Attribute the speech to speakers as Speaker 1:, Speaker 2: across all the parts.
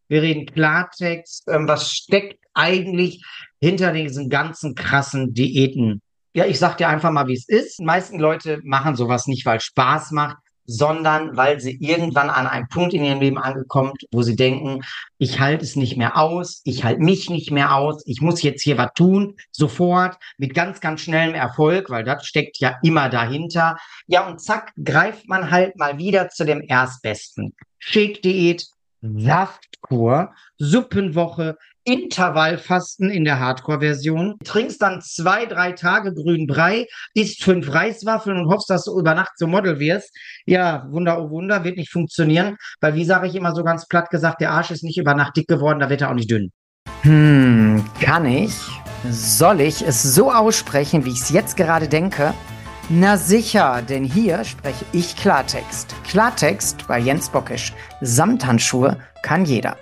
Speaker 1: Wir reden Klartext. Was steckt eigentlich hinter diesen ganzen krassen Diäten? Ja, ich sag dir einfach mal, wie es ist. Die meisten Leute machen sowas nicht, weil es Spaß macht, sondern weil sie irgendwann an einem Punkt in ihrem Leben angekommen, wo sie denken, ich halte es nicht mehr aus, ich halte mich nicht mehr aus, ich muss jetzt hier was tun, sofort, mit ganz, ganz schnellem Erfolg, weil das steckt ja immer dahinter. Ja, und zack, greift man halt mal wieder zu dem Erstbesten. Shake-Diät, Saftkur, Suppenwoche, Intervallfasten in der Hardcore-Version. Trinkst dann 2, 3 Tage grünen Brei, isst 5 Reiswaffeln und hoffst, dass du über Nacht zum Model wirst. Ja, Wunder, oh Wunder, wird nicht funktionieren, weil wie sage ich immer so ganz platt gesagt, der Arsch ist nicht über Nacht dick geworden, da wird er auch nicht dünn.
Speaker 2: Kann ich? Soll ich es so aussprechen, wie ich es jetzt gerade denke? Na sicher, denn hier spreche ich Klartext. Klartext bei Jens Bockisch. Samthandschuhe kann jeder.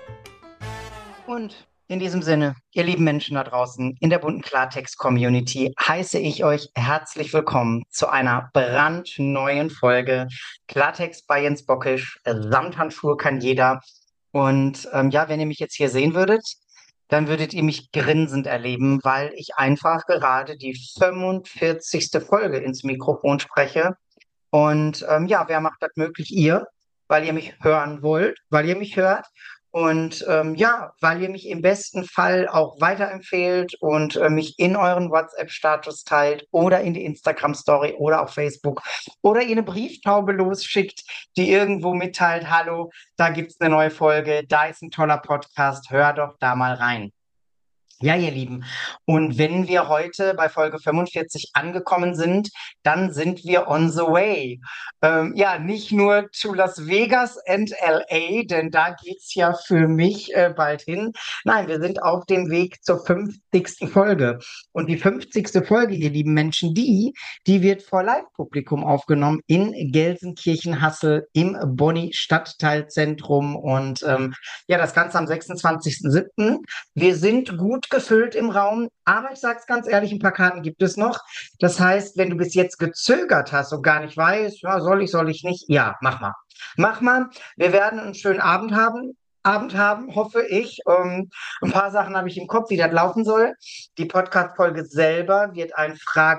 Speaker 1: Und in diesem Sinne, ihr lieben Menschen da draußen in der bunten Klartext-Community, heiße ich euch herzlich willkommen zu einer brandneuen Folge Klartext bei Jens Bockisch. Samthandschuhe kann jeder. Und ja, wenn ihr mich jetzt hier sehen würdet, dann würdet ihr mich grinsend erleben, weil ich einfach gerade die 45. Folge ins Mikrofon spreche. Und ja, wer macht das möglich? Ihr, weil ihr mich hören wollt, weil ihr mich hört. Und ja, weil ihr mich im besten Fall auch weiterempfehlt und mich in euren WhatsApp-Status teilt oder in die Instagram-Story oder auf Facebook oder ihr eine Brieftaube losschickt, die irgendwo mitteilt, hallo, da gibt's eine neue Folge, da ist ein toller Podcast, hör doch da mal rein. Ja, ihr Lieben. Und wenn wir heute bei Folge 45 angekommen sind, dann sind wir on the way. Ja, nicht nur zu Las Vegas and LA, denn da geht's ja für mich bald hin. Nein, wir sind auf dem Weg zur 50. Folge. Und die 50. Folge, ihr lieben Menschen, die wird vor Live-Publikum aufgenommen in Gelsenkirchen-Hassel im Bonny Stadtteilzentrum. Und ja, das Ganze am 26.07. Wir sind gut gefüllt im Raum, aber ich sage es ganz ehrlich, ein paar Karten gibt es noch. Das heißt, wenn du bis jetzt gezögert hast und gar nicht weißt, ja, soll ich nicht, ja, mach mal. Mach mal. Wir werden einen schönen Abend haben, hoffe ich. Ein paar Sachen habe ich im Kopf, wie das laufen soll. Die Podcast-Folge selber wird ein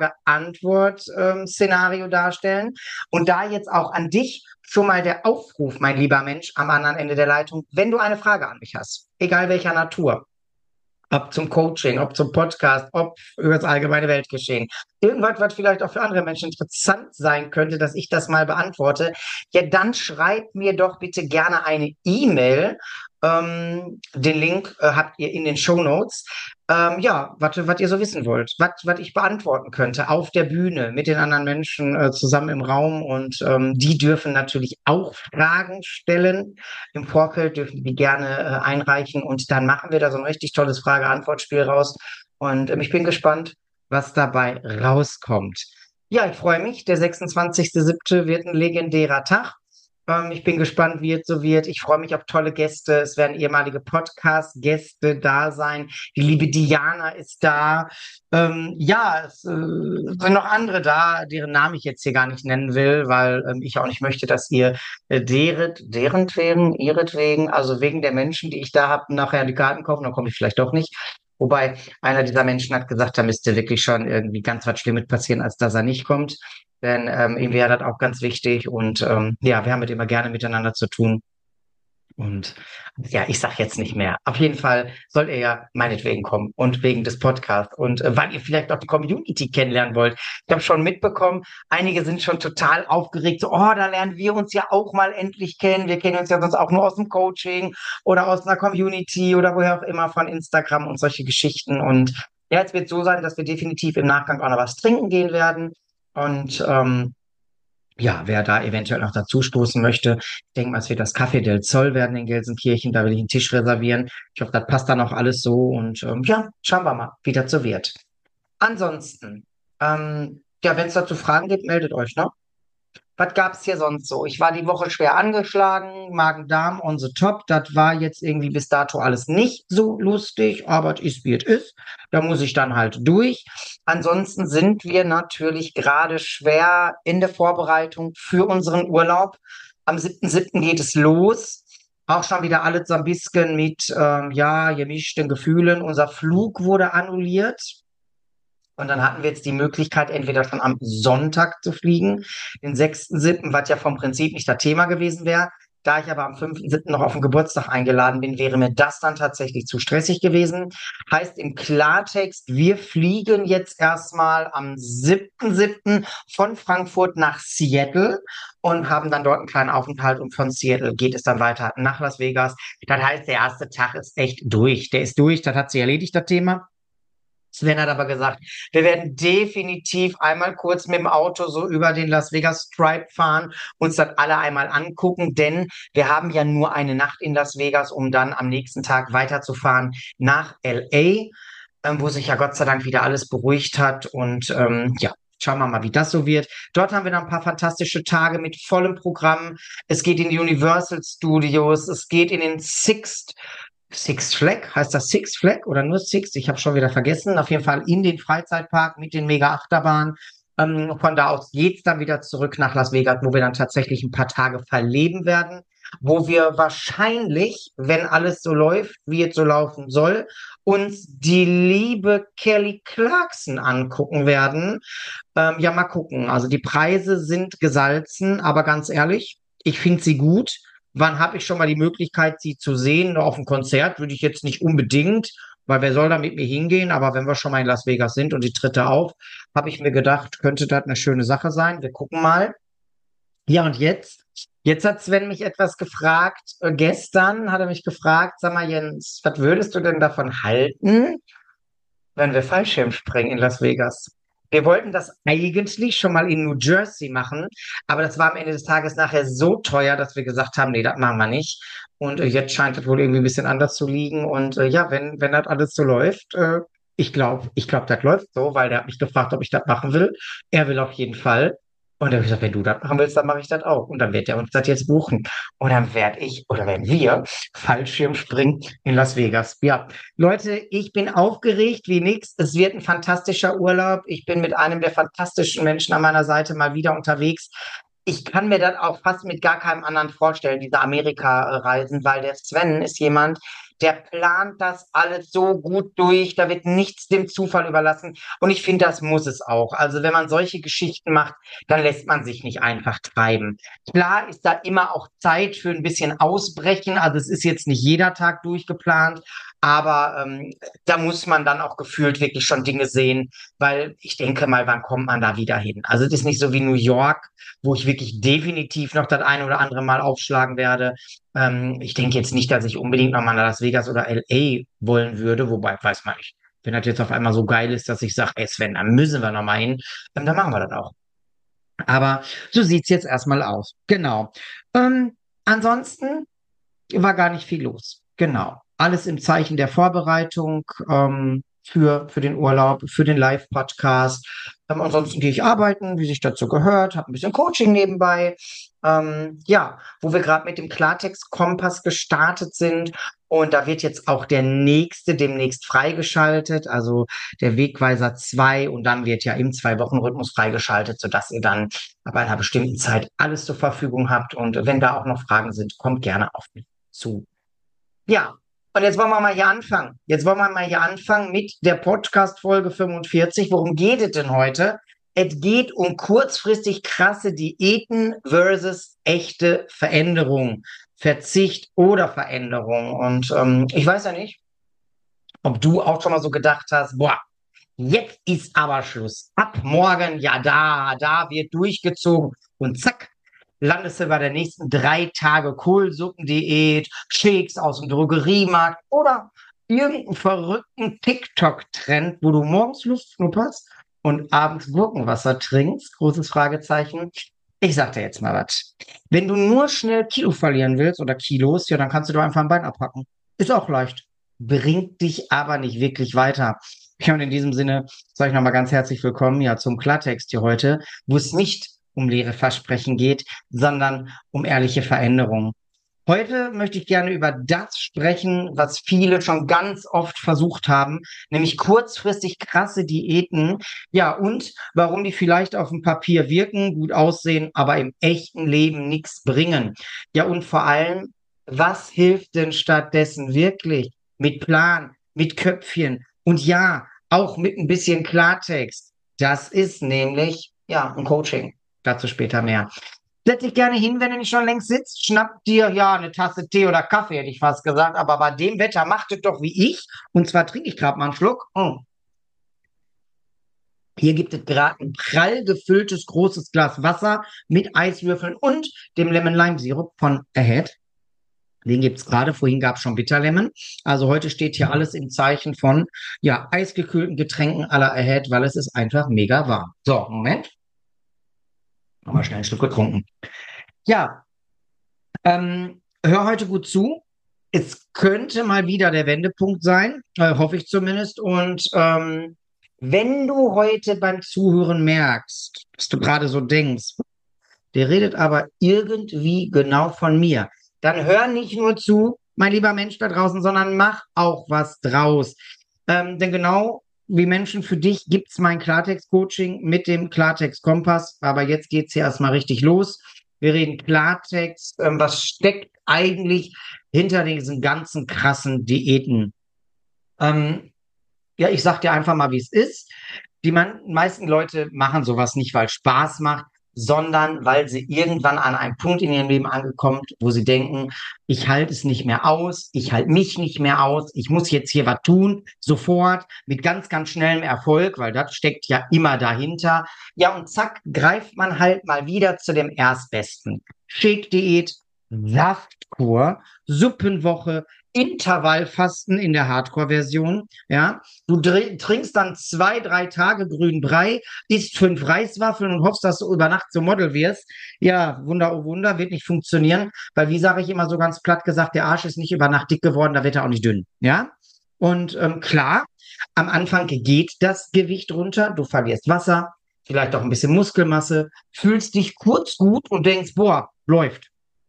Speaker 1: Frage-Antwort-Szenario darstellen. Und da jetzt auch an dich schon mal der Aufruf, mein lieber Mensch, am anderen Ende der Leitung, wenn du eine Frage an mich hast, egal welcher Natur, ob zum Coaching, ob zum Podcast, ob über das allgemeine Weltgeschehen. Irgendwas, was vielleicht auch für andere Menschen interessant sein könnte, dass ich das mal beantworte. Ja, dann schreibt mir doch bitte gerne eine E-Mail. Den Link habt ihr in den Shownotes. Ja, was ihr so wissen wollt, was ich beantworten könnte auf der Bühne mit den anderen Menschen zusammen im Raum. Und die dürfen natürlich auch Fragen stellen. Im Vorfeld dürfen die gerne einreichen und dann machen wir da so ein richtig tolles Frage-Antwort-Spiel raus. Und ich bin gespannt, was dabei rauskommt. Ja, ich freue mich. Der 26.07. wird ein legendärer Tag. Ich bin gespannt, wie es so wird. Ich freue mich auf tolle Gäste. Es werden ehemalige Podcast-Gäste da sein. Die liebe Diana ist da. Ja, es sind noch andere da, deren Namen ich jetzt hier gar nicht nennen will, weil ich auch nicht möchte, dass ihr ihretwegen, also wegen der Menschen, die ich da habe, nachher die Karten kaufen, dann komme ich vielleicht doch nicht. Wobei einer dieser Menschen hat gesagt, da müsste wirklich schon irgendwie ganz was Schlimmes passieren, als dass er nicht kommt. Denn ihm wäre das auch ganz wichtig und ja, wir haben mit immer gerne miteinander zu tun. Und ja, ich sag jetzt nicht mehr. Auf jeden Fall soll er ja meinetwegen kommen und wegen des Podcasts und weil ihr vielleicht auch die Community kennenlernen wollt. Ich habe schon mitbekommen, einige sind schon total aufgeregt. So, oh, da lernen wir uns ja auch mal endlich kennen. Wir kennen uns ja sonst auch nur aus dem Coaching oder aus einer Community oder woher auch immer von Instagram und solche Geschichten. Und ja, es wird so sein, dass wir definitiv im Nachgang auch noch was trinken gehen werden. Und ja, wer da eventuell noch dazu stoßen möchte, ich denke mal, es wird das Café del Sol werden in Gelsenkirchen. Da will ich einen Tisch reservieren. Ich hoffe, das passt dann auch alles so. Und ja, schauen wir mal, wie das so wird. Ansonsten, ja, wenn es dazu Fragen gibt, meldet euch, ne? Was gab's hier sonst so? Ich war die Woche schwer angeschlagen, Magen-Darm on the top. Das war jetzt irgendwie bis dato alles nicht so lustig, aber es ist, wie es ist. Da muss ich dann halt durch. Ansonsten sind wir natürlich gerade schwer in der Vorbereitung für unseren Urlaub. Am 7.7. geht es los. auch schon wieder alles so ein bisschen mit, ja, gemischten Gefühlen. Unser Flug wurde annulliert. Und dann hatten wir jetzt die Möglichkeit, entweder schon am Sonntag zu fliegen, den 6.7., was ja vom Prinzip nicht das Thema gewesen wäre. Da ich aber am 5.7. noch auf den Geburtstag eingeladen bin, wäre mir das dann tatsächlich zu stressig gewesen. Heißt im Klartext, wir fliegen jetzt erstmal am 7.7. von Frankfurt nach Seattle und haben dann dort einen kleinen Aufenthalt und von Seattle geht es dann weiter nach Las Vegas. Das heißt, der erste Tag ist echt durch. Der ist durch, das hat sich erledigt, das Thema. Sven hat aber gesagt, wir werden definitiv einmal kurz mit dem Auto so über den Las Vegas Stripe fahren, uns das alle einmal angucken, denn wir haben ja nur eine Nacht in Las Vegas, um dann am nächsten Tag weiterzufahren nach LA, wo sich ja Gott sei Dank wieder alles beruhigt hat und ja. Schauen wir mal, wie das so wird. Dort haben wir dann ein paar fantastische Tage mit vollem Programm. Es geht in die Universal Studios, es geht in den Six Flag, heißt das Six Flag oder nur Six? Ich habe schon wieder vergessen. Auf jeden Fall in den Freizeitpark mit den Mega-Achterbahnen. Von da aus geht's dann wieder zurück nach Las Vegas, wo wir dann tatsächlich ein paar Tage verleben werden, wo wir wahrscheinlich, wenn alles so läuft, wie es so laufen soll, uns die liebe Kelly Clarkson angucken werden. Ja, mal gucken. Also die Preise sind gesalzen, aber ganz ehrlich, ich finde sie gut. Wann habe ich schon mal die Möglichkeit, sie zu sehen? Auf dem Konzert würde ich jetzt nicht unbedingt, weil wer soll da mit mir hingehen? Aber wenn wir schon mal in Las Vegas sind und die tritt da auf, habe ich mir gedacht, könnte das eine schöne Sache sein. Wir gucken mal. Ja, und jetzt? Jetzt hat Sven mich etwas gefragt. Gestern hat er mich gefragt, sag mal, Jens, was würdest du denn davon halten, wenn wir Fallschirm springen in Las Vegas? Wir wollten das eigentlich schon mal in New Jersey machen, aber das war am Ende des Tages nachher so teuer, dass wir gesagt haben, nee, das machen wir nicht. Und jetzt scheint es wohl irgendwie ein bisschen anders zu liegen. Und ja, wenn das alles so läuft, ich glaube, das läuft so, weil der hat mich gefragt, ob ich das machen will. Er will auf jeden Fall. Und dann habe ich gesagt, wenn du das machen willst, dann mache ich das auch. Und dann wird er uns das jetzt buchen. Und dann werde ich oder werden wir Fallschirmspringen in Las Vegas. Ja, Leute, ich bin aufgeregt wie nix. Es wird ein fantastischer Urlaub. Ich bin mit einem der fantastischen Menschen an meiner Seite mal wieder unterwegs. Ich kann mir das auch fast mit gar keinem anderen vorstellen, diese Amerika-Reisen, weil der Sven ist jemand, der plant das alles so gut durch. Da wird nichts dem Zufall überlassen. Und ich finde, das muss es auch. Also wenn man solche Geschichten macht, dann lässt man sich nicht einfach treiben. Klar ist da immer auch Zeit für ein bisschen Ausbrechen. Also es ist jetzt nicht jeder Tag durchgeplant, aber da muss man dann auch gefühlt wirklich schon Dinge sehen, weil ich denke mal, wann kommt man da wieder hin? Also es ist nicht so wie New York, wo ich wirklich definitiv noch das ein oder andere Mal aufschlagen werde. Ich denke jetzt nicht, dass ich unbedingt nochmal nach Las Vegas oder LA wollen würde, wobei, weiß man nicht. Wenn das jetzt auf einmal so geil ist, dass ich sage, ey Sven, da müssen wir nochmal hin, dann machen wir das auch. Aber so sieht's jetzt erstmal aus. Genau. Ansonsten war gar nicht viel los. Genau. Alles im Zeichen der Vorbereitung für den Urlaub, für den Live-Podcast. Ansonsten gehe ich arbeiten, wie sich dazu gehört, habe ein bisschen Coaching nebenbei. Ja, wo wir gerade mit dem Klartext-Kompass gestartet sind. Und da wird jetzt auch der nächste demnächst freigeschaltet, also der Wegweiser 2. Und dann wird ja im 2-Wochen-Rhythmus freigeschaltet, sodass ihr dann ab einer bestimmten Zeit alles zur Verfügung habt. Und wenn da auch noch Fragen sind, kommt gerne auf mich zu. Ja, und jetzt wollen wir mal hier anfangen. Jetzt wollen wir mal hier anfangen mit der Podcast-Folge 45. Worum geht es denn heute? Es geht um kurzfristig krasse Diäten versus echte Veränderung, Verzicht oder Veränderung. Und ich weiß ja nicht, ob du auch schon mal so gedacht hast, boah, jetzt ist aber Schluss. Ab morgen, ja, da wird durchgezogen und zack, landest du bei der nächsten 3 Tage Kohlsuppendiät, Shakes aus dem Drogeriemarkt oder irgendeinen verrückten TikTok-Trend, wo du morgens Luft schnupperst und abends Gurkenwasser trinkst, großes Fragezeichen. Ich sag dir jetzt mal was. Wenn du nur schnell Kilo verlieren willst oder Kilos, ja, dann kannst du doch einfach ein Bein abhacken. Ist auch leicht. Bringt dich aber nicht wirklich weiter. Ja, und in diesem Sinne sage ich nochmal ganz herzlich willkommen ja zum Klartext hier heute, wo es nicht um leere Versprechen geht, sondern um ehrliche Veränderungen. Heute möchte ich gerne über das sprechen, was viele schon ganz oft versucht haben, nämlich kurzfristig krasse Diäten. Ja, und warum die vielleicht auf dem Papier wirken, gut aussehen, aber im echten Leben nichts bringen. Ja, und vor allem, Was hilft denn stattdessen wirklich? Mit Plan, mit Köpfchen und ja, auch mit ein bisschen Klartext. Das ist nämlich, ja, ein Coaching. Dazu später mehr. Setz dich gerne hin, wenn du nicht schon längst sitzt. Schnapp dir, ja, eine Tasse Tee oder Kaffee, hätte ich fast gesagt. Aber bei dem Wetter macht es doch wie ich. Und zwar trinke ich gerade mal einen Schluck. Hier gibt es gerade ein prall gefülltes großes Glas Wasser mit Eiswürfeln und dem Lemon-Lime-Sirup von Ahead. Den gibt's gerade. Vorhin gab's schon Bitterlemon. Also heute steht hier alles im Zeichen von, ja, eisgekühlten Getränken à la Ahead, weil es ist einfach mega warm. So, Moment. Nochmal schnell einen Schluck getrunken. Ja, hör heute gut zu. Es könnte mal wieder der Wendepunkt sein, hoffe ich zumindest. Und wenn du heute beim Zuhören merkst, dass du gerade so denkst, der redet aber irgendwie genau von mir, dann hör nicht nur zu, mein lieber Mensch da draußen, sondern mach auch was draus. Denn genau wie Menschen für dich gibt's mein Klartext-Coaching mit dem Klartext-Kompass. Aber jetzt geht's hier erstmal richtig los. Wir reden Klartext. Was steckt eigentlich hinter diesen ganzen krassen Diäten? Ähm, ja, ich sag dir einfach mal, wie es ist. Die meisten Leute machen sowas nicht, weil es Spaß macht, sondern weil sie irgendwann an einem Punkt in ihrem Leben angekommen, wo sie denken, ich halte es nicht mehr aus, ich halte mich nicht mehr aus, ich muss jetzt hier was tun, sofort, mit ganz, ganz schnellem Erfolg, weil das steckt ja immer dahinter. Ja, und zack, greift man halt mal wieder zu dem Erstbesten. Shake-Diät, Saftkur, Suppenwoche, Intervallfasten in der Hardcore-Version, ja. Du trinkst dann 2, 3 Tage grünen Brei, isst 5 Reiswaffeln und hoffst, dass du über Nacht zum Model wirst. Ja, Wunder, oh Wunder, wird nicht funktionieren, weil wie sage ich immer so ganz platt gesagt, der Arsch ist nicht über Nacht dick geworden, da wird er auch nicht dünn, ja. Und klar, am Anfang geht das Gewicht runter, du verlierst Wasser, vielleicht auch ein bisschen Muskelmasse, fühlst dich kurz gut und denkst, boah, läuft.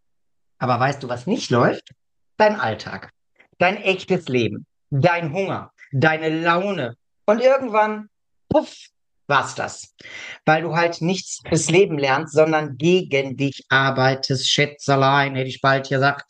Speaker 1: Aber weißt du, was nicht läuft? Dein Alltag, dein echtes Leben, dein Hunger, deine Laune. Und irgendwann, puff, war's das. Weil du halt nichts fürs Leben lernst, sondern gegen dich arbeitest, Schätzelein, hätte ich bald gesagt.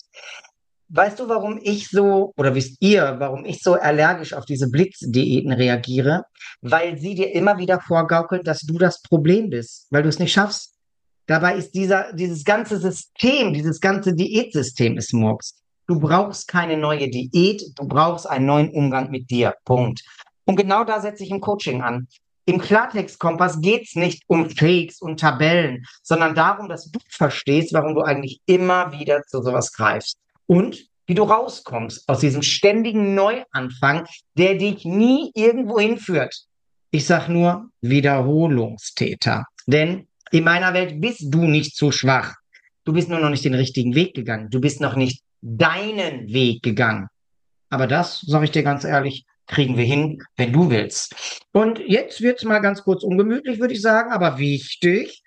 Speaker 1: Weißt du, warum ich so, oder wisst ihr, warum ich so allergisch auf diese Blitzdiäten reagiere? Weil sie dir immer wieder vorgaukeln, dass du das Problem bist, weil du es nicht schaffst. Dabei ist dieses ganze System, dieses ganze Diätsystem ist Murks. Du brauchst keine neue Diät, du brauchst einen neuen Umgang mit dir. Punkt. Und genau da setze ich im Coaching an. Im Klartext-Kompass geht's nicht um Fakes und Tabellen, sondern darum, dass du verstehst, warum du eigentlich immer wieder zu sowas greifst. Und wie du rauskommst aus diesem ständigen Neuanfang, der dich nie irgendwo hinführt. Ich sag nur Wiederholungstäter. Denn in meiner Welt bist du nicht zu schwach. Du bist nur noch nicht den richtigen Weg gegangen. Du bist noch nicht deinen Weg gegangen. Aber das, sage ich dir ganz ehrlich, kriegen wir hin, wenn du willst. Und jetzt wird's mal ganz kurz ungemütlich, würde ich sagen, aber wichtig.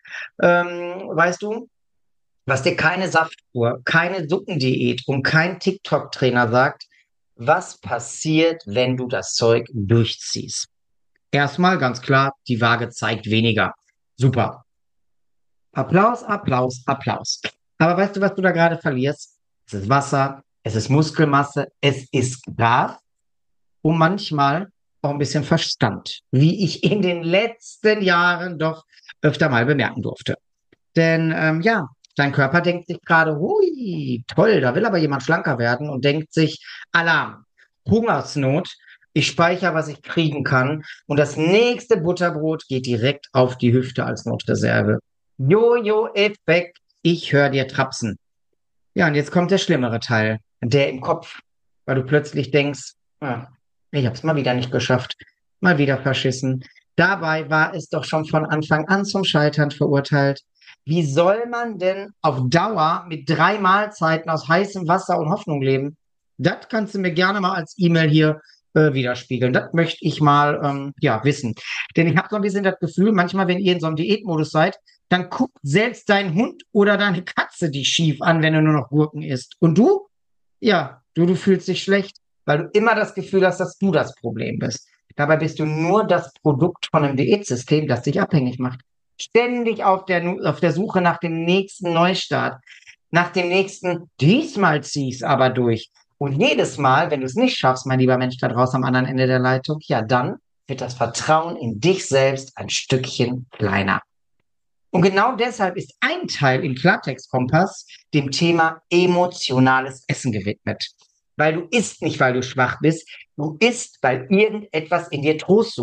Speaker 1: Weißt du, was dir keine Saftkur, keine Suppendiät und kein TikTok-Trainer sagt, was passiert, wenn du das Zeug durchziehst? Erstmal ganz klar, die Waage zeigt weniger. Super. Applaus, Applaus, Applaus. Aber weißt du, was du da gerade verlierst? Es ist Wasser, es ist Muskelmasse, es ist Gas und manchmal auch ein bisschen Verstand, wie ich in den letzten Jahren doch öfter mal bemerken durfte. Denn ja, dein Körper denkt sich gerade, hui, toll, da will aber jemand schlanker werden und denkt sich, Alarm, Hungersnot, ich speichere, was ich kriegen kann und das nächste Butterbrot geht direkt auf die Hüfte als Notreserve. Jojo-Effekt, ich höre dir trapsen. Ja, und jetzt kommt der schlimmere Teil, der im Kopf, weil du plötzlich denkst, ah, ich habe es mal wieder nicht geschafft, mal wieder verschissen. Dabei war es doch schon von Anfang an zum Scheitern verurteilt. Wie soll man denn auf Dauer mit 3 Mahlzeiten aus heißem Wasser und Hoffnung leben? Das kannst du mir gerne mal als E-Mail hier widerspiegeln. Das möchte ich mal ja wissen. Denn ich habe so ein bisschen das Gefühl, manchmal, wenn ihr in so einem Diätmodus seid, dann guckt selbst dein Hund oder deine Katze dich schief an, wenn du nur noch Gurken isst. Und du? Ja, du fühlst dich schlecht, weil du immer das Gefühl hast, dass du das Problem bist. Dabei bist du nur das Produkt von einem Diätsystem, das dich abhängig macht. Ständig auf der Suche nach dem nächsten Neustart. nach dem nächsten, diesmal zieh's aber durch. Und jedes Mal, wenn du es nicht schaffst, mein lieber Mensch da draußen am anderen Ende der Leitung, ja, dann wird das Vertrauen in dich selbst ein Stückchen kleiner. Und genau deshalb ist ein Teil im Klartext-Kompass dem Thema emotionales Essen gewidmet. Weil du isst nicht, weil du schwach bist, du isst, weil irgendetwas in dir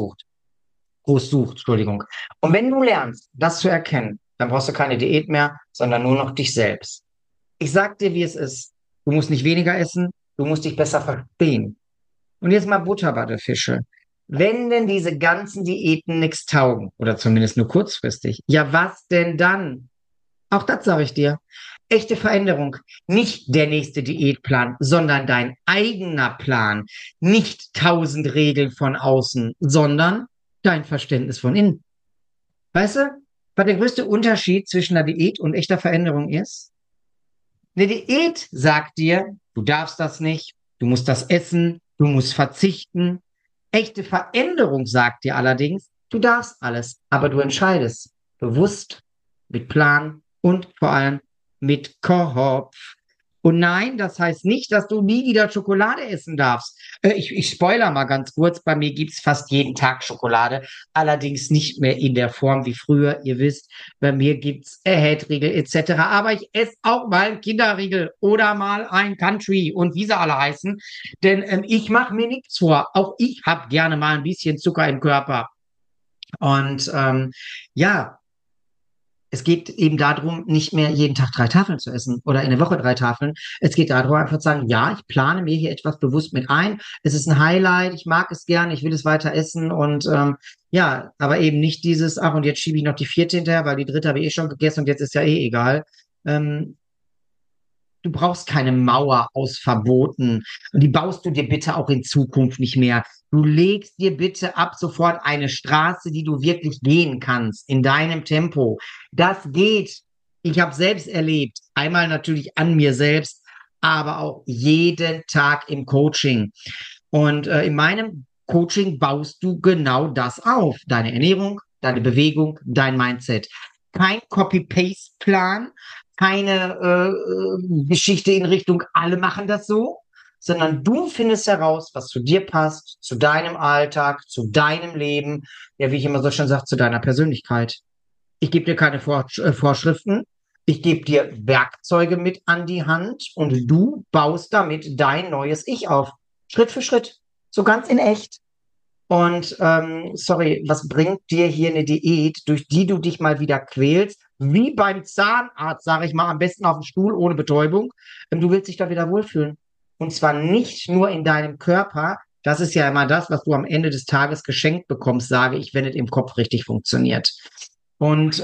Speaker 1: Trost sucht, Entschuldigung. Und wenn du lernst, das zu erkennen, dann brauchst du keine Diät mehr, sondern nur noch dich selbst. Ich sag dir, wie es ist. Du musst nicht weniger essen, du musst dich besser verstehen. Und jetzt mal Butter bei der Fische. Wenn denn diese ganzen Diäten nichts taugen, oder zumindest nur kurzfristig, ja, was denn dann? Auch das sage ich dir. Echte Veränderung. Nicht der nächste Diätplan, sondern dein eigener Plan. Nicht 1000 Regeln von außen, sondern dein Verständnis von innen. Weißt du, was der größte Unterschied zwischen einer Diät und echter Veränderung ist? Eine Diät sagt dir, du darfst das nicht, du musst das essen, du musst verzichten. Echte Veränderung sagt dir allerdings, du darfst alles, aber du entscheidest bewusst, mit Plan und vor allem mit Kopf. Und nein, das heißt nicht, dass du nie wieder Schokolade essen darfst. Ich spoiler mal ganz kurz, bei mir gibt's fast jeden Tag Schokolade, allerdings nicht mehr in der Form wie früher. Ihr wisst, bei mir gibt's Ahead-Riegel etc. Aber ich esse auch mal einen Kinderriegel oder mal ein Country und wie sie alle heißen. Denn ich mache mir nichts vor. Auch ich habe gerne mal ein bisschen Zucker im Körper. Und ja, es geht eben darum, nicht mehr jeden Tag 3 Tafeln zu essen oder in der Woche 3 Tafeln. Es geht darum, einfach zu sagen, ja, ich plane mir hier etwas bewusst mit ein. Es ist ein Highlight, ich mag es gern, ich will es weiter essen und ja, aber eben nicht dieses, ach, und jetzt schiebe ich noch die vierte hinterher, weil die dritte habe ich eh schon gegessen und jetzt ist ja eh egal. Ähm, Du brauchst keine Mauer aus Verboten. Und die baust du dir bitte auch in Zukunft nicht mehr. Du legst dir bitte ab sofort eine Straße, die du wirklich gehen kannst, in deinem Tempo. Das geht. Ich habe selbst erlebt, einmal natürlich an mir selbst, aber auch jeden Tag im Coaching. Und in meinem Coaching baust du genau das auf. Deine Ernährung, deine Bewegung, dein Mindset. Kein Copy-Paste-Plan, keine Geschichte in Richtung, alle machen das so, sondern du findest heraus, was zu dir passt, zu deinem Alltag, zu deinem Leben, ja, wie ich immer so schön sage, zu deiner Persönlichkeit. Ich gebe dir keine Vorschriften, ich gebe dir Werkzeuge mit an die Hand und du baust damit dein neues Ich auf. Schritt für Schritt, so ganz in echt. Und sorry, was bringt dir hier eine Diät, durch die du dich mal wieder quälst? Wie beim Zahnarzt, sage ich mal, am besten auf dem Stuhl ohne Betäubung. Du willst dich da wieder wohlfühlen. Und zwar nicht nur in deinem Körper. Das ist ja immer das, was du am Ende des Tages geschenkt bekommst, sage ich, wenn es im Kopf richtig funktioniert. Und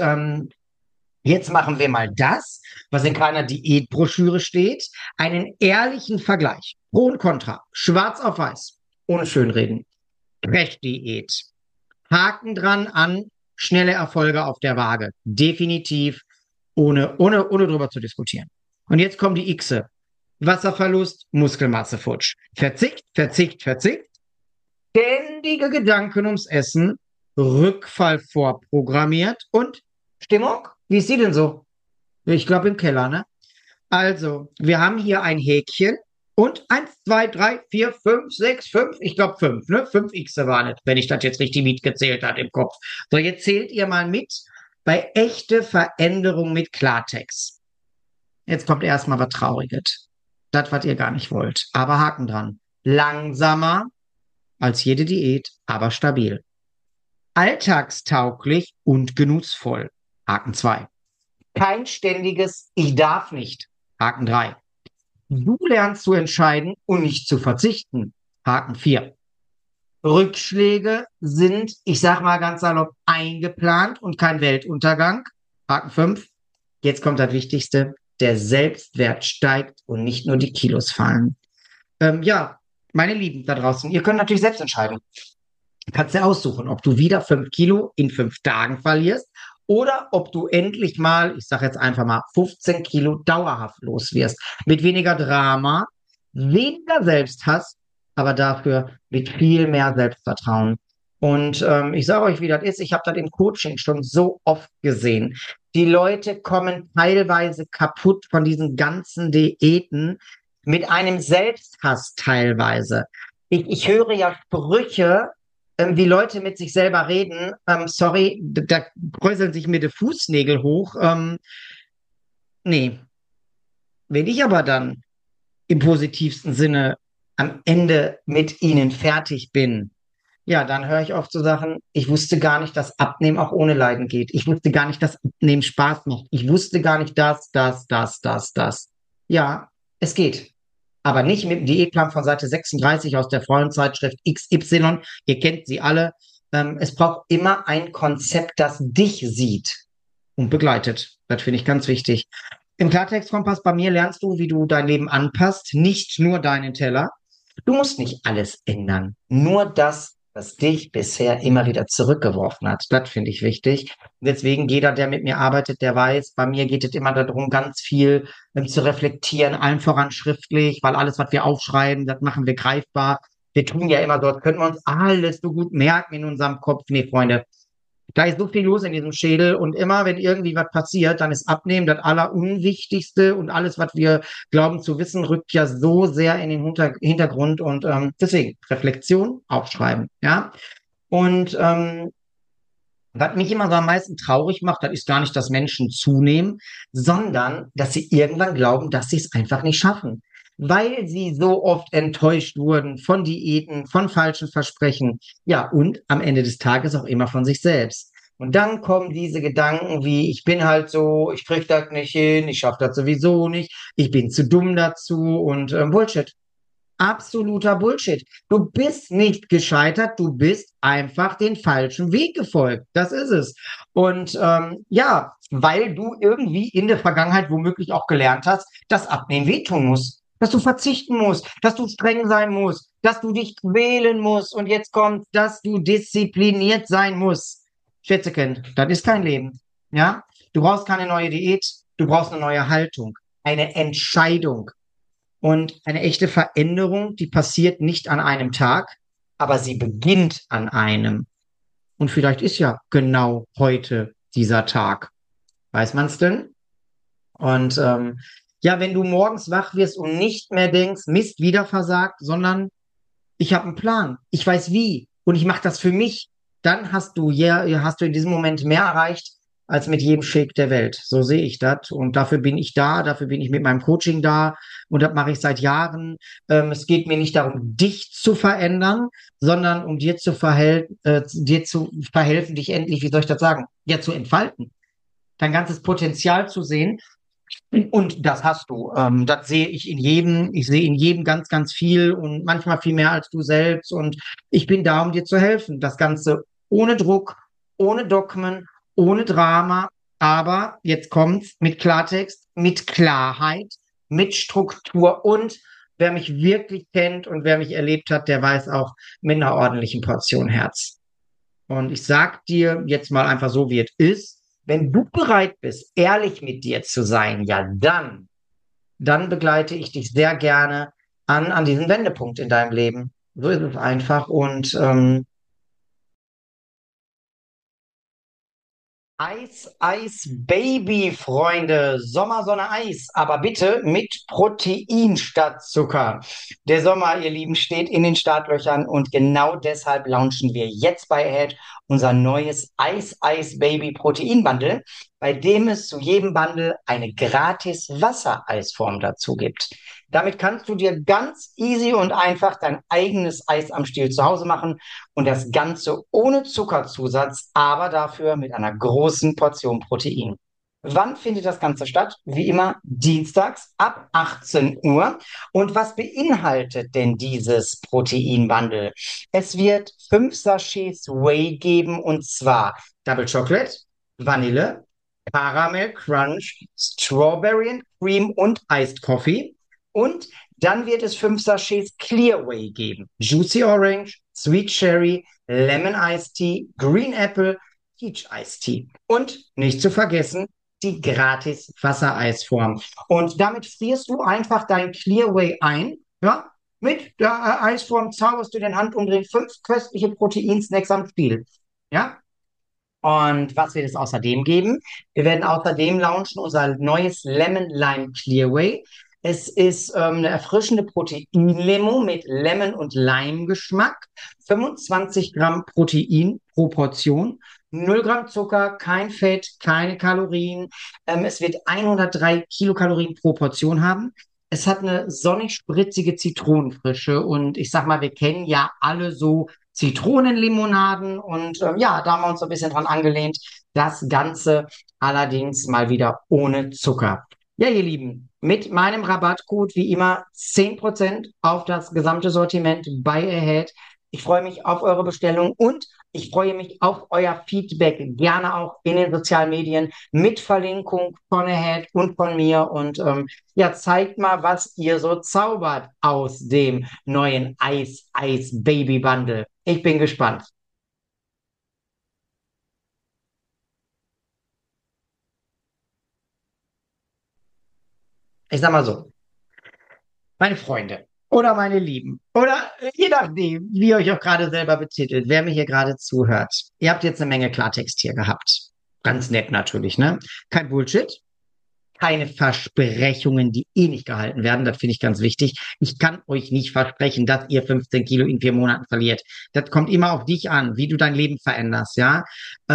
Speaker 1: jetzt machen wir mal das, was in keiner Diätbroschüre steht, einen ehrlichen Vergleich. Pro und Contra, schwarz auf weiß, ohne Schönreden. Crash-Diät. Haken dran an, schnelle Erfolge auf der Waage. Definitiv, ohne drüber zu diskutieren. Und jetzt kommen die Xe. Wasserverlust, Muskelmasse futsch. Verzicht, Verzicht, Verzicht. Ständige Gedanken ums Essen, Rückfall vorprogrammiert und Stimmung? Wie ist sie denn so? Ich glaube im Keller, ne? Also, wir haben hier ein Häkchen und 1, 2, 3, 4, 5, 6, 5, ich glaube 5, ne? 5 X waren es, wenn ich das jetzt richtig mitgezählt habe im Kopf. So, jetzt zählt ihr mal mit bei echte Veränderung mit Klartext. Jetzt kommt erstmal was Trauriges. Das, was ihr gar nicht wollt. Aber Haken dran. Langsamer als jede Diät, aber stabil. Alltagstauglich und genussvoll. Haken 2. Kein ständiges Ich darf nicht. Haken 3. Du lernst zu entscheiden und nicht zu verzichten. Haken 4. Rückschläge sind, ich sag mal ganz salopp, eingeplant und kein Weltuntergang. Haken 5. Jetzt kommt das Wichtigste. Der Selbstwert steigt und nicht nur die Kilos fallen. Ja, meine Lieben da draußen, ihr könnt natürlich selbst entscheiden. Du kannst dir aussuchen, ob du wieder 5 Kilo in 5 Tagen verlierst oder ob du endlich mal, ich sage jetzt einfach mal, 15 Kilo dauerhaft los wirst. Mit weniger Drama, weniger Selbsthass, aber dafür mit viel mehr Selbstvertrauen. Und ich sage euch, wie das ist. Ich habe das im Coaching schon so oft gesehen. Die Leute kommen teilweise kaputt von diesen ganzen Diäten mit einem Selbsthass teilweise. Ich höre ja Sprüche, wie Leute mit sich selber reden. Sorry, da kräuseln sich mir die Fußnägel hoch. Nee, wenn ich aber dann im positivsten Sinne am Ende mit ihnen fertig bin, ja, dann höre ich oft so Sachen, ich wusste gar nicht, dass Abnehmen auch ohne Leiden geht. Ich wusste gar nicht, dass Abnehmen Spaß macht. Ich wusste gar nicht das. Ja, es geht. Aber nicht mit dem Diätplan von Seite 36 aus der Frauenzeitschrift XY. Ihr kennt sie alle. Es braucht immer ein Konzept, das dich sieht und begleitet. Das finde ich ganz wichtig. Im Klartextkompass bei mir lernst du, wie du dein Leben anpasst, nicht nur deinen Teller. Du musst nicht alles ändern, nur das, was dich bisher immer wieder zurückgeworfen hat. Das finde ich wichtig. Deswegen jeder, der mit mir arbeitet, der weiß, bei mir geht es immer darum, ganz viel zu reflektieren, allen voran schriftlich, weil alles, was wir aufschreiben, das machen wir greifbar. Wir tun ja immer dort, können wir uns alles so gut merken in unserem Kopf. Nee, Freunde, da ist so viel los in diesem Schädel und immer, wenn irgendwie was passiert, dann ist Abnehmen das Allerunwichtigste und alles, was wir glauben zu wissen, rückt ja so sehr in den Hintergrund und deswegen Reflexion, aufschreiben, ja. Und was mich immer so am meisten traurig macht, das ist gar nicht, dass Menschen zunehmen, sondern dass sie irgendwann glauben, dass sie es einfach nicht schaffen. Weil sie so oft enttäuscht wurden von Diäten, von falschen Versprechen. Ja, und am Ende des Tages auch immer von sich selbst. Und dann kommen diese Gedanken wie, ich bin halt so, ich krieg das nicht hin, ich schaffe das sowieso nicht, ich bin zu dumm dazu und Bullshit. Absoluter Bullshit. Du bist nicht gescheitert, du bist einfach den falschen Weg gefolgt. Das ist es. Und ja, weil du irgendwie in der Vergangenheit womöglich auch gelernt hast, dass Abnehmen wehtun muss, dass du verzichten musst, dass du streng sein musst, dass du dich quälen musst und jetzt kommt, dass du diszipliniert sein musst. Schätzekind, das ist kein Leben. Ja, du brauchst keine neue Diät, du brauchst eine neue Haltung, eine Entscheidung. Und eine echte Veränderung, die passiert nicht an einem Tag, aber sie beginnt an einem. Und vielleicht ist ja genau heute dieser Tag. Weiß man es denn? Und ja, wenn du morgens wach wirst und nicht mehr denkst, Mist, wieder versagt, sondern ich habe einen Plan, ich weiß wie und ich mache das für mich, dann hast du in diesem Moment mehr erreicht als mit jedem Shake der Welt. So sehe ich das und dafür bin ich da, dafür bin ich mit meinem Coaching da und das mache ich seit Jahren. Es geht mir nicht darum, dich zu verändern, sondern um dir zu verhelfen, dich endlich, wie soll ich das sagen, ja, zu entfalten, dein ganzes Potenzial zu sehen und das hast du. Das sehe ich in jedem. Ich sehe in jedem ganz, ganz viel und manchmal viel mehr als du selbst. Und ich bin da, um dir zu helfen. Das Ganze ohne Druck, ohne Dogmen, ohne Drama. Aber jetzt kommt's mit Klartext, mit Klarheit, mit Struktur und wer mich wirklich kennt und wer mich erlebt hat, der weiß auch mit einer ordentlichen Portion Herz. Und ich sag dir jetzt mal einfach so, wie es ist. Wenn du bereit bist, ehrlich mit dir zu sein, ja dann begleite ich dich sehr gerne an diesen Wendepunkt in deinem Leben. So ist es einfach. Und Eis, Baby, Freunde, Sommersonne, Eis, aber bitte mit Protein statt Zucker. Der Sommer, ihr Lieben, steht in den Startlöchern und genau deshalb launchen wir jetzt bei Ahead unser neues Baby Protein Bundle, bei dem es zu jedem Bundle eine gratis Wassereisform dazu gibt. Damit kannst du dir ganz easy und einfach dein eigenes Eis am Stiel zu Hause machen und das Ganze ohne Zuckerzusatz, aber dafür mit einer großen Portion Protein. Wann findet das Ganze statt? Wie immer dienstags ab 18 Uhr. Und was beinhaltet denn dieses Proteinbundle? Es wird 5 Sachets Whey geben und zwar Double Chocolate, Vanille, Caramel Crunch, Strawberry and Cream und Iced Coffee. Und dann wird es 5 Sachets Clear Whey geben. Juicy Orange, Sweet Cherry, Lemon Iced Tea, Green Apple, Peach Iced Tea. Und nicht zu vergessen, die gratis Wassereisform. Und damit frierst du einfach dein Clear Whey ein, ja, mit der Eisform zauberst du den Handumdrehen 5 köstliche Proteinsnacks am Stiel. Ja? Und was wird es außerdem geben? Wir werden außerdem launchen unser neues Lemon Lime Clearway. Es ist eine erfrischende Proteinlimo mit Lemon- und Lime-Geschmack. 25 Gramm Protein pro Portion. 0 Gramm Zucker, kein Fett, keine Kalorien. Es wird 103 Kilokalorien pro Portion haben. Es hat eine sonnig spritzige Zitronenfrische und ich sag mal, wir kennen ja alle so Zitronenlimonaden und ja, da haben wir uns so ein bisschen dran angelehnt. Das Ganze allerdings mal wieder ohne Zucker. Ja, ihr Lieben, mit meinem Rabattcode wie immer 10% auf das gesamte Sortiment bei Ahead. Ich freue mich auf eure Bestellung und ich freue mich auf euer Feedback, gerne auch in den sozialen Medien mit Verlinkung von Ahead und von mir. Und ja, zeigt mal, was ihr so zaubert aus dem neuen Baby Bundle. Ich bin gespannt. Ich sag mal so, meine Freunde oder meine Lieben oder je nachdem, wie ihr euch auch gerade selber betitelt, wer mir hier gerade zuhört. Ihr habt jetzt eine Menge Klartext hier gehabt. Ganz nett natürlich, ne? Kein Bullshit, keine Versprechungen, die eh nicht gehalten werden. Das finde ich ganz wichtig. Ich kann euch nicht versprechen, dass ihr 15 Kilo in 4 Monaten verliert. Das kommt immer auf dich an, wie du dein Leben veränderst, ja.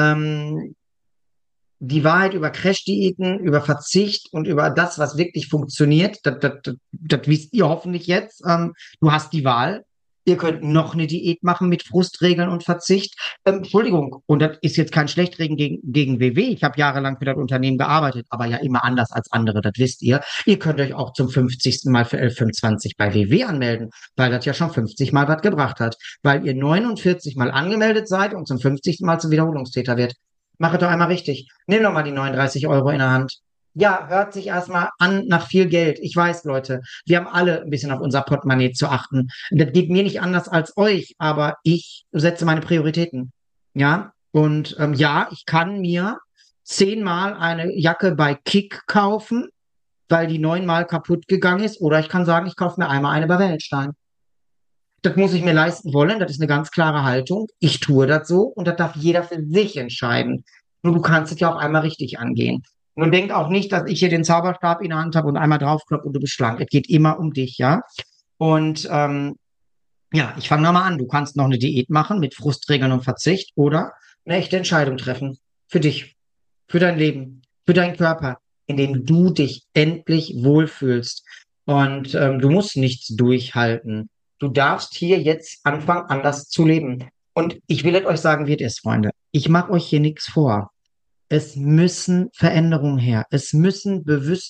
Speaker 1: Die Wahrheit über Crash-Diäten, über Verzicht und über das, was wirklich funktioniert, das wisst ihr hoffentlich jetzt. Du hast die Wahl. Ihr könnt noch eine Diät machen mit Frustregeln und Verzicht. Entschuldigung, und das ist jetzt kein Schlechtreden gegen WW. Ich habe jahrelang für das Unternehmen gearbeitet, aber ja immer anders als andere, das wisst ihr. Ihr könnt euch auch zum 50. Mal für 11,25 bei WW anmelden, weil das ja schon 50 Mal was gebracht hat, weil ihr 49 Mal angemeldet seid und zum 50. Mal zum Wiederholungstäter wird. Mach es doch einmal richtig. Nimm doch mal die 39 € in der Hand. Ja, hört sich erstmal an nach viel Geld. Ich weiß, Leute, wir haben alle ein bisschen auf unser Portemonnaie zu achten. Das geht mir nicht anders als euch, aber ich setze meine Prioritäten. Ja, und ja, ich kann mir 10-mal eine Jacke bei Kick kaufen, weil die 9-mal kaputt gegangen ist. Oder ich kann sagen, ich kaufe mir einmal eine bei Wellenstein. Das muss ich mir leisten wollen, das ist eine ganz klare Haltung. Ich tue das so und das darf jeder für sich entscheiden. Nur du kannst es ja auch einmal richtig angehen. Und denk auch nicht, dass ich hier den Zauberstab in der Hand habe und einmal draufklopfe und du bist schlank. Es geht immer um dich, ja. Und ja, ich fange nochmal an. Du kannst noch eine Diät machen mit Frustregeln und Verzicht oder eine echte Entscheidung treffen. Für dich, für dein Leben, für deinen Körper, in dem du dich endlich wohlfühlst. Und du musst nichts durchhalten. Du darfst hier jetzt anfangen, anders zu leben. Und ich will es euch sagen, wie es ist, Freunde. Ich mache euch hier nichts vor. Es müssen Veränderungen her. Es müssen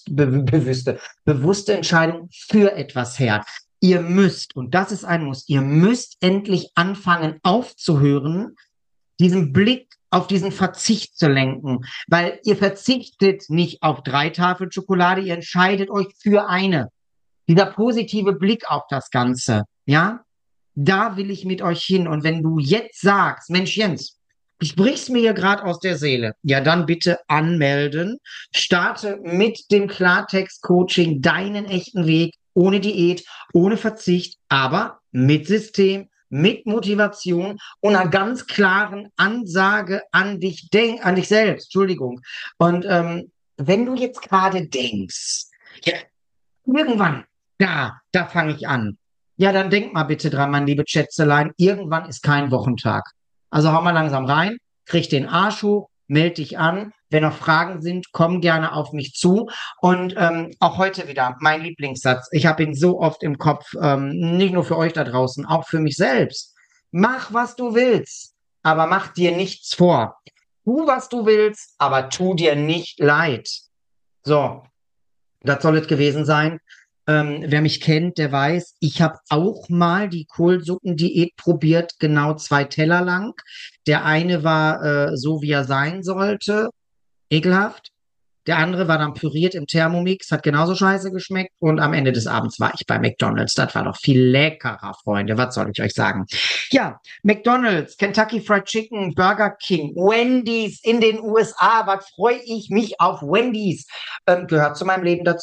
Speaker 1: bewusste Entscheidungen für etwas her. Ihr müsst, und das ist ein Muss, ihr müsst endlich anfangen aufzuhören, diesen Blick auf diesen Verzicht zu lenken, weil ihr verzichtet nicht auf 3 Tafeln Schokolade, ihr entscheidet euch für eine. Dieser positive Blick auf das Ganze, ja, da will ich mit euch hin. Und wenn du jetzt sagst, Mensch Jens, du sprichst mir hier gerade aus der Seele, ja, dann bitte anmelden. Starte mit dem Klartext-Coaching deinen echten Weg, ohne Diät, ohne Verzicht, aber mit System, mit Motivation und einer ganz klaren Ansage an dich selbst, Entschuldigung. Und wenn du jetzt gerade denkst, ja, irgendwann, da fange ich an. Ja, dann denk mal bitte dran, mein liebe Schätzelein, irgendwann ist kein Wochentag. Also hau mal langsam rein, krieg den Arsch hoch, meld dich an. Wenn noch Fragen sind, komm gerne auf mich zu. Und auch heute wieder mein Lieblingssatz. Ich habe ihn so oft im Kopf, nicht nur für euch da draußen, auch für mich selbst. Mach, was du willst, aber mach dir nichts vor. Tu, was du willst, aber tu dir nicht leid. So, das soll es gewesen sein. Wer mich kennt, der weiß, ich habe auch mal die Kohlsuppendiät probiert, genau 2 Teller lang. Der eine war so, wie er sein sollte, ekelhaft. Der andere war dann püriert im Thermomix, hat genauso scheiße geschmeckt. Und am Ende des Abends war ich bei McDonald's. Das war doch viel leckerer, Freunde. Was soll ich euch sagen? Ja, McDonald's, Kentucky Fried Chicken, Burger King, Wendy's in den USA. Was freue ich mich auf Wendy's? Gehört zu meinem Leben dazu.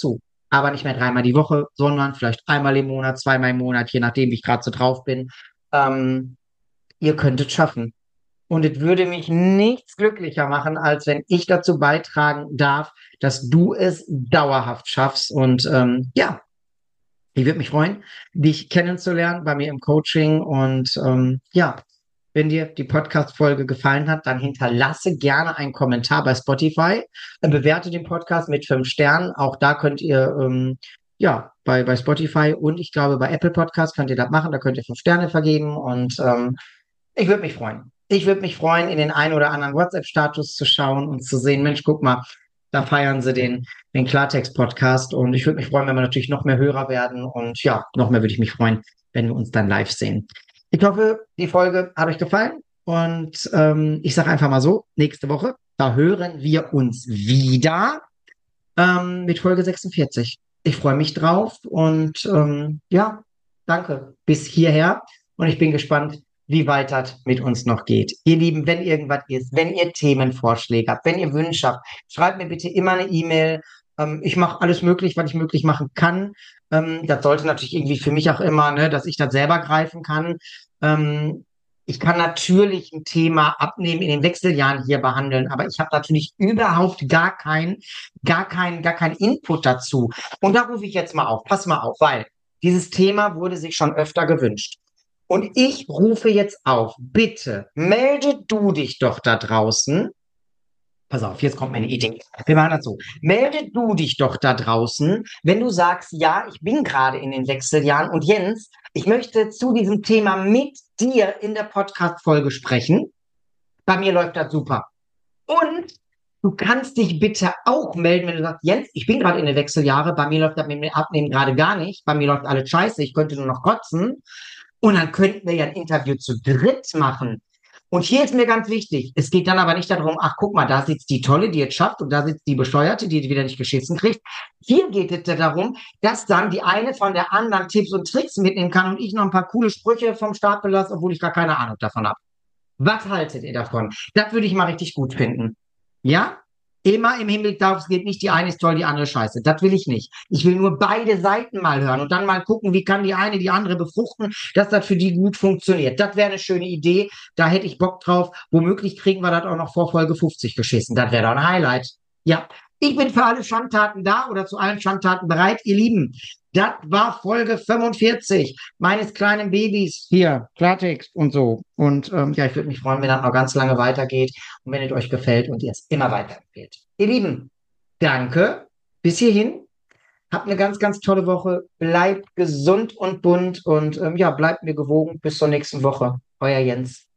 Speaker 1: aber nicht mehr dreimal die Woche, sondern vielleicht einmal im Monat, zweimal im Monat, je nachdem, wie ich gerade so drauf bin. Ähm, Ihr könnt es schaffen. Und es würde mich nichts glücklicher machen, als wenn ich dazu beitragen darf, dass du es dauerhaft schaffst. Und ja, ich würde mich freuen, dich kennenzulernen bei mir im Coaching. Und ja, wenn dir die Podcast-Folge gefallen hat, dann hinterlasse gerne einen Kommentar bei Spotify. Bewerte den Podcast mit 5 Sternen. Auch da könnt ihr, ja, bei Spotify und ich glaube bei Apple Podcast könnt ihr das machen. Da könnt ihr 5 Sterne vergeben. Und ich würde mich freuen. Ich würde mich freuen, in den einen oder anderen WhatsApp-Status zu schauen und zu sehen, Mensch, guck mal, da feiern sie den Klartext-Podcast. Und ich würde mich freuen, wenn wir natürlich noch mehr Hörer werden. Und ja, noch mehr würde ich mich freuen, wenn wir uns dann live sehen. Ich hoffe, die Folge hat euch gefallen. Und ich sage einfach mal so, nächste Woche, da hören wir uns wieder mit Folge 46. Ich freue mich drauf und ja, danke bis hierher und ich bin gespannt, wie weit das mit uns noch geht. Ihr Lieben, wenn irgendwas ist, wenn ihr Themenvorschläge habt, wenn ihr Wünsche habt, schreibt mir bitte immer eine E-Mail. Ich mache alles möglich, was ich möglich machen kann. Das sollte natürlich irgendwie für mich auch immer, ne, dass ich das selber greifen kann. Ähm, Ich kann natürlich ein Thema abnehmen in den Wechseljahren hier behandeln, aber ich habe natürlich überhaupt gar keinen Input dazu. Und da rufe ich jetzt mal auf. Pass mal auf, weil dieses Thema wurde sich schon öfter gewünscht. Und ich rufe jetzt auf, bitte melde du dich doch da draußen. Pass auf, jetzt kommt meine Idee. Wir machen das so. Melde du dich doch da draußen, wenn du sagst, ja, ich bin gerade in den Wechseljahren und Jens, ich möchte zu diesem Thema mit dir in der Podcast-Folge sprechen. Bei mir läuft das super. Und du kannst dich bitte auch melden, wenn du sagst, Jens, ich bin gerade in den Wechseljahre, bei mir läuft das mit dem Abnehmen gerade gar nicht, bei mir läuft alles scheiße, ich könnte nur noch kotzen. Und dann könnten wir ja ein Interview zu dritt machen. Und hier ist mir ganz wichtig, es geht dann aber nicht darum, ach guck mal, da sitzt die Tolle, die es schafft und da sitzt die Bescheuerte, die wieder nicht geschissen kriegt. Hier geht es ja darum, dass dann die eine von der anderen Tipps und Tricks mitnehmen kann und ich noch ein paar coole Sprüche vom Stapel lasse, obwohl ich gar keine Ahnung davon habe. Was haltet ihr davon? Das würde ich mal richtig gut finden. Ja? Immer im Hinblick darauf, es geht nicht, die eine ist toll, die andere scheiße. Das will ich nicht. Ich will nur beide Seiten mal hören und dann mal gucken, wie kann die eine die andere befruchten, dass das für die gut funktioniert. Das wäre eine schöne Idee. Da hätte ich Bock drauf. Womöglich kriegen wir das auch noch vor Folge 50 geschissen. Das wäre doch ein Highlight. Ja, ich bin für alle Schandtaten da oder zu allen Schandtaten bereit. Ihr Lieben, das war Folge 45 meines kleinen Babys hier, Klartext und so. Und ja, ich würde mich freuen, wenn das noch ganz lange weitergeht und wenn es euch gefällt und ihr es immer weiterempfehlt. Ihr Lieben, danke bis hierhin. Habt eine ganz, ganz tolle Woche. Bleibt gesund und bunt und ja, bleibt mir gewogen. Bis zur nächsten Woche. Euer Jens.